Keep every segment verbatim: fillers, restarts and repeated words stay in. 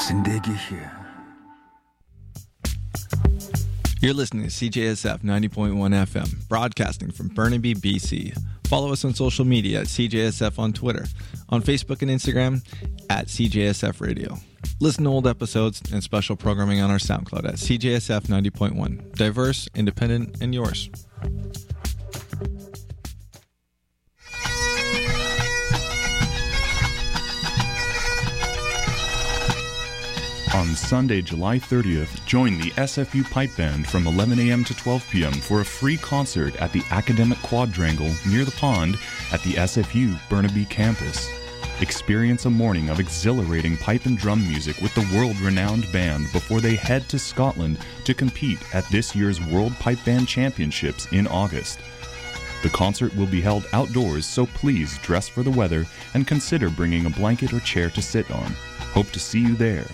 zindagi hier. You're listening to C J S F ninety point one F M, broadcasting from Burnaby, B C. Follow us on social media at C J S F on Twitter, on Facebook and Instagram at C J S F Radio. Listen to old episodes and special programming on our SoundCloud at C J S F ninety point one. Diverse, independent, and yours. On Sunday, July thirtieth, join the S F U Pipe Band from eleven a.m. to twelve p.m. for a free concert at the Academic Quadrangle near the pond at the S F U Burnaby campus. Experience a morning of exhilarating pipe and drum music with the world-renowned band before they head to Scotland to compete at this year's World Pipe Band Championships in August. The concert will be held outdoors, so please dress for the weather and consider bringing a blanket or chair to sit on. Hope to see you there.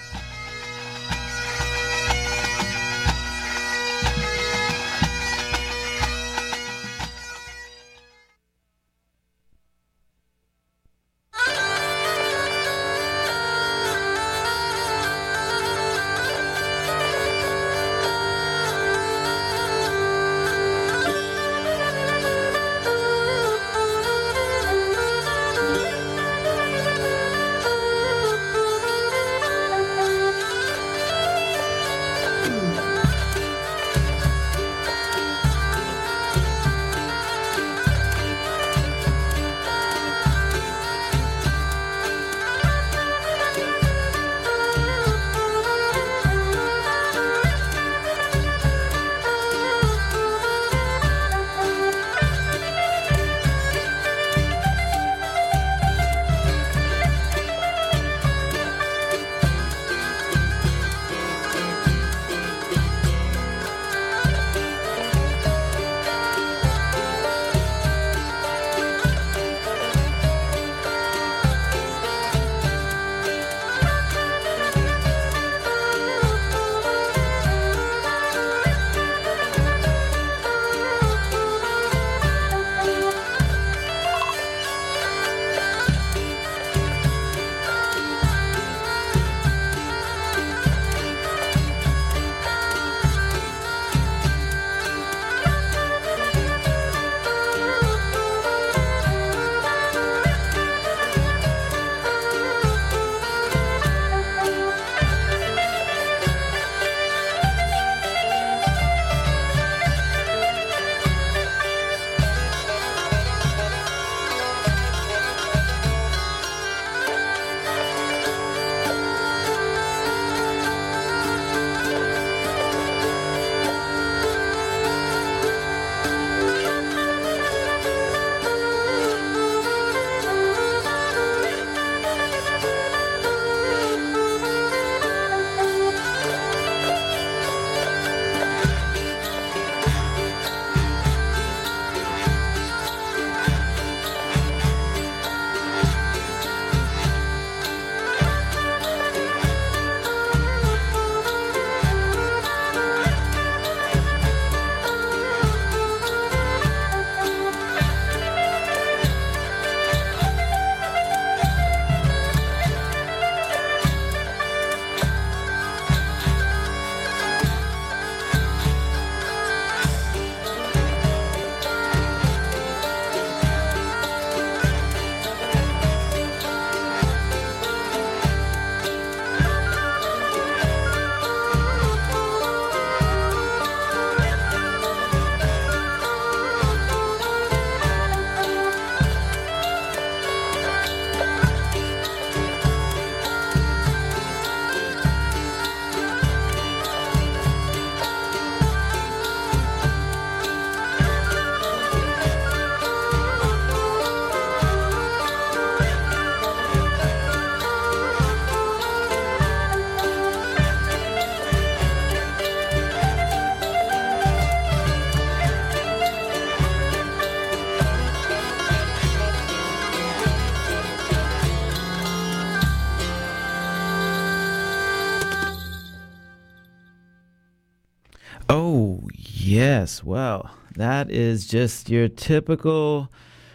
Oh, yes. Well, that is just your typical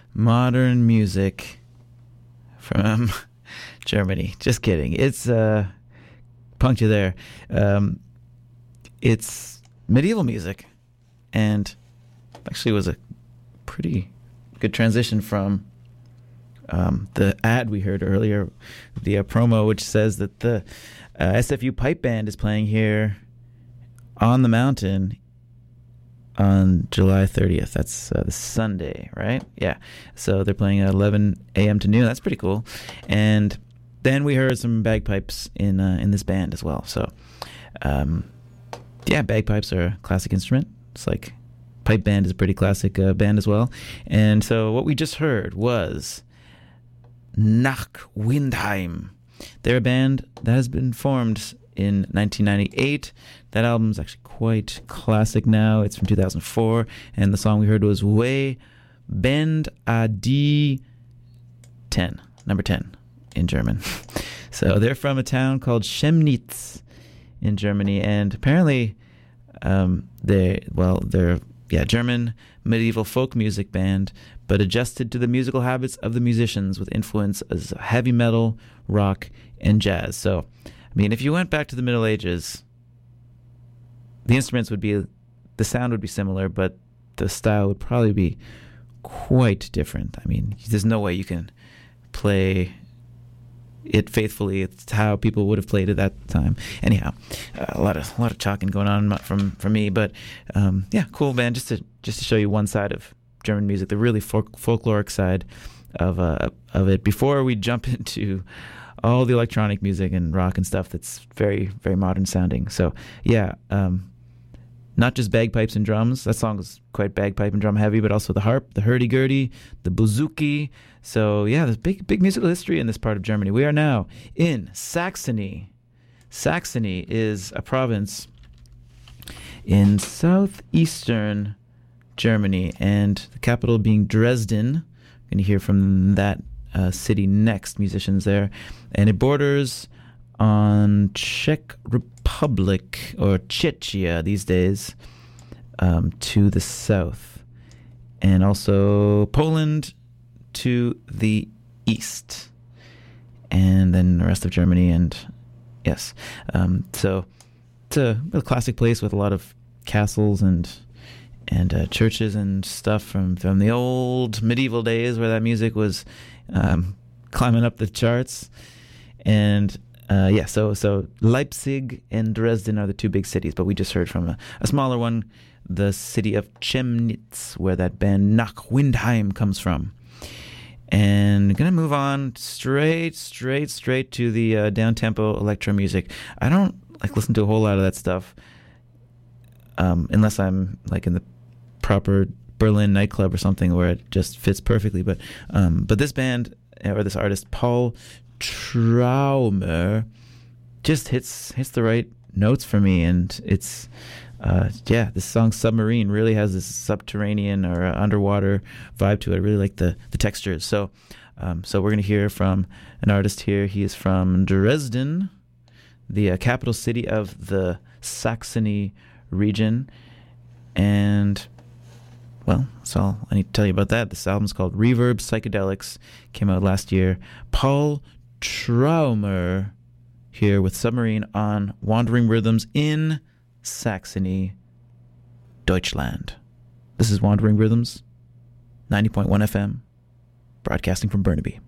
modern music from Germany. Just kidding. It's uh, punked you there. Um, it's medieval music, and actually was a pretty good transition from um, the ad we heard earlier, the uh, promo, which says that the uh, S F U Pipe Band is playing here on the mountain on July thirtieth. That's uh, the Sunday, right? Yeah. So they're playing at eleven a.m. to noon. That's pretty cool. And then we heard some bagpipes in uh, in this band as well. So, um, yeah, bagpipes are a classic instrument. It's like pipe band is a pretty classic uh, band as well. And so what we just heard was Nach Windheim. They're a band that has been formed in nineteen ninety-eight. That album's actually quite classic now. It's from two thousand four, and the song we heard was We Bend a die ten, number ten in German. So they're from a town called Chemnitz in Germany, and apparently um, they well they're yeah German medieval folk music band, but adjusted to the musical habits of the musicians with influence as heavy metal, rock, and jazz. So, I mean, if you went back to the Middle Ages, the instruments would be, the sound would be similar, but the style would probably be quite different. I mean, there's no way you can play it faithfully. It's how people would have played it at the time. Anyhow, uh, a lot of a lot of talking going on from from me, but um, yeah, cool band. Just to just to show you one side of German music, the really folk, folkloric side of uh, of it. Before we jump into all the electronic music and rock and stuff that's very very modern sounding. So yeah, um, not just bagpipes and drums. That song is quite bagpipe and drum heavy, but also the harp, the hurdy-gurdy, the bouzouki. So yeah, there's big big musical history in this part of Germany. We are now in Saxony. Saxony is a province in southeastern Germany, and the capital being Dresden. We're going to hear from that uh, city next, musicians there. And it borders on Czech Republic, or Czechia these days, um, to the south. And also Poland to the east. And then the rest of Germany, and yes. Um, so it's a, a classic place with a lot of castles and and uh, churches and stuff from, from the old medieval days where that music was um, climbing up the charts. And uh, yeah, so so Leipzig and Dresden are the two big cities, but we just heard from a, a smaller one, the city of Chemnitz, where that band Nach Windheim comes from. And gonna move on straight, straight, straight to the uh, down-tempo electro music. I don't like listen to a whole lot of that stuff um, unless I'm like in the proper Berlin nightclub or something where it just fits perfectly. But um, but this band or this artist Paul Traumer just hits hits the right notes for me, and it's uh, yeah, this song Submarine really has this subterranean or uh, underwater vibe to it. I really like the the textures. So um, so we're gonna hear from an artist here. He is from Dresden, the uh, capital city of the Saxony region, and well, that's all I need to tell you about that. This album's called Reverb Psychedelics, came out last year. Paul Traumer here with Submarine on Wandering Rhythms in Saxony, Deutschland. This is Wandering Rhythms, ninety point one F M, broadcasting from Burnaby.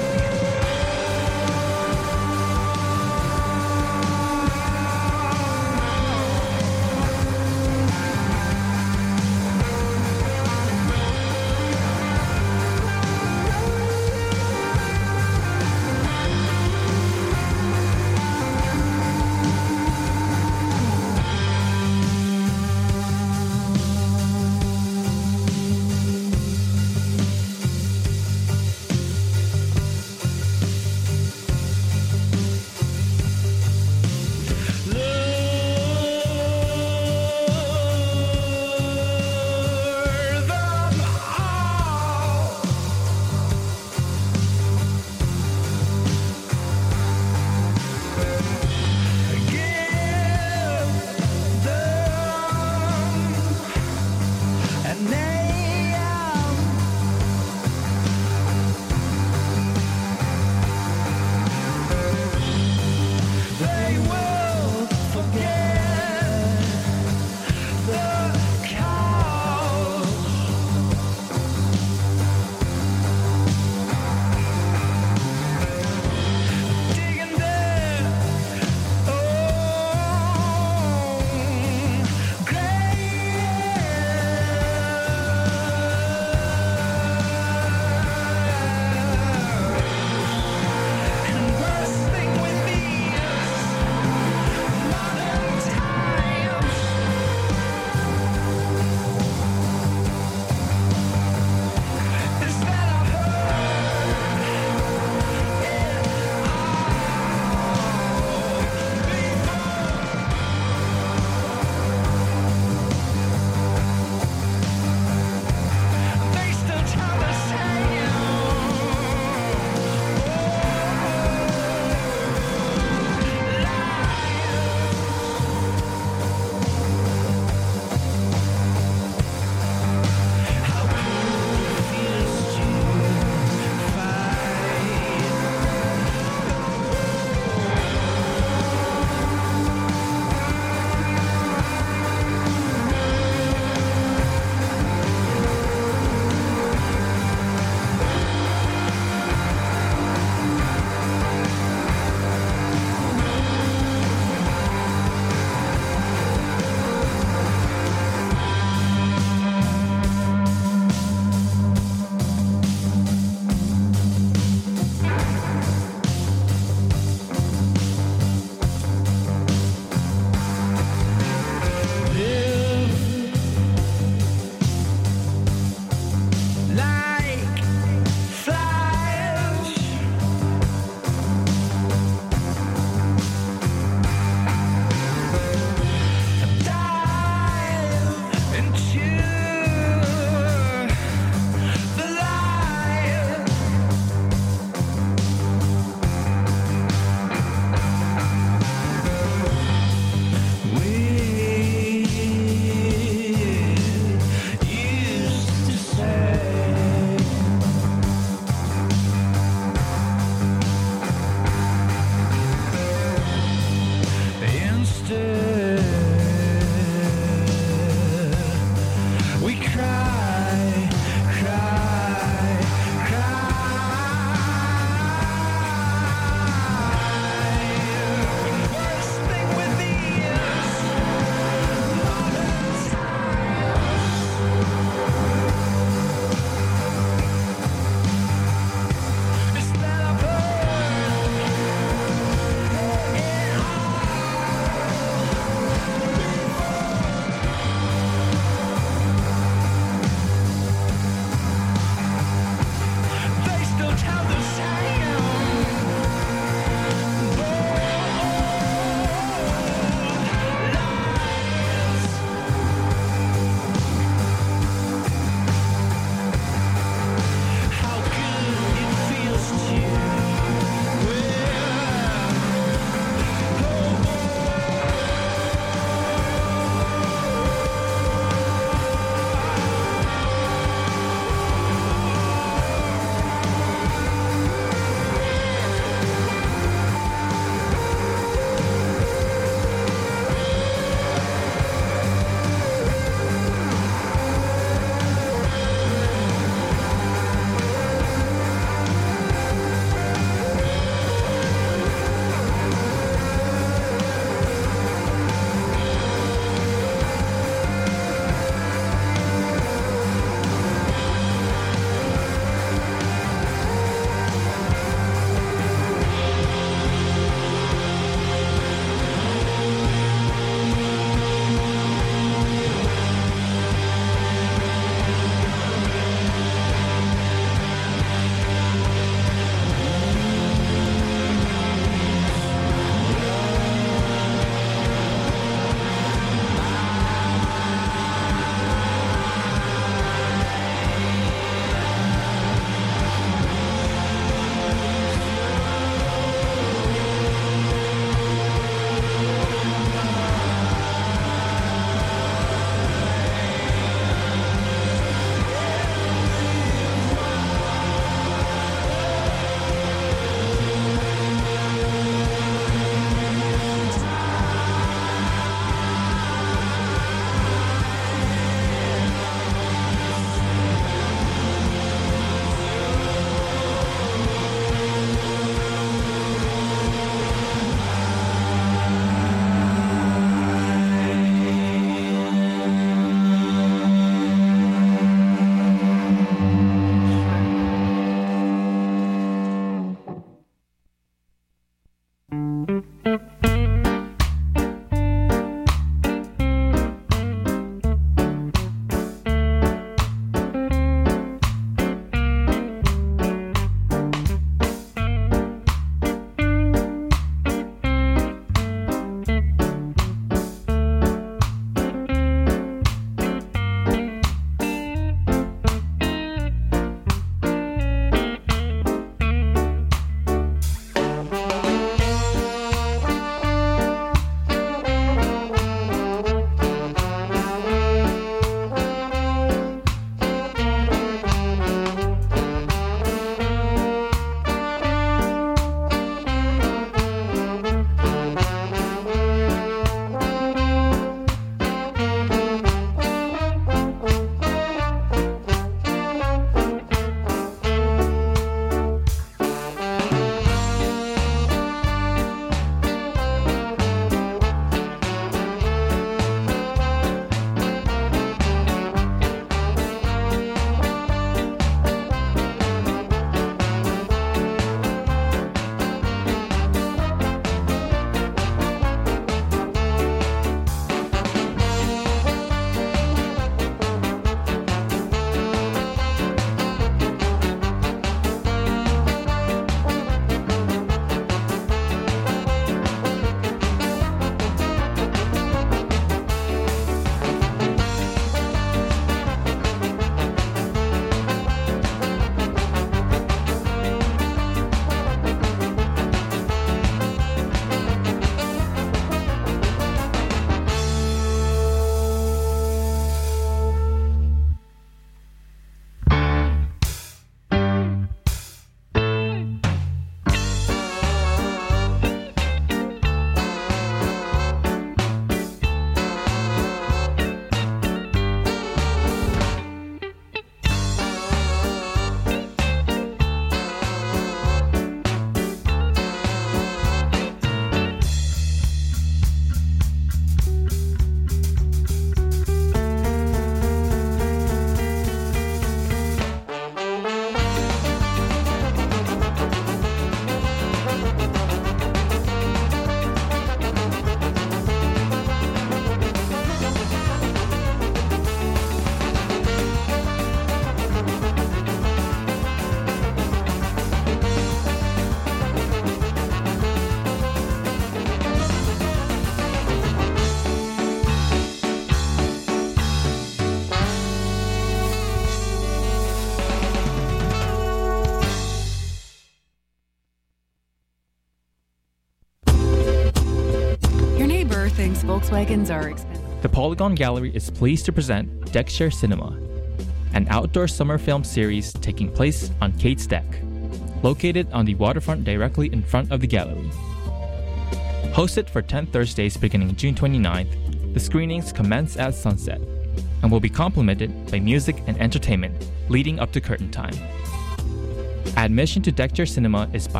Burr thinks Volkswagens are expensive. The Polygon Gallery is pleased to present Deckshare Cinema, an outdoor summer film series taking place on Kate's Deck, located on the waterfront directly in front of the gallery. Hosted for ten Thursdays beginning June twenty-ninth, the screenings commence at sunset and will be complemented by music and entertainment leading up to curtain time. Admission to Deckshare Cinema is by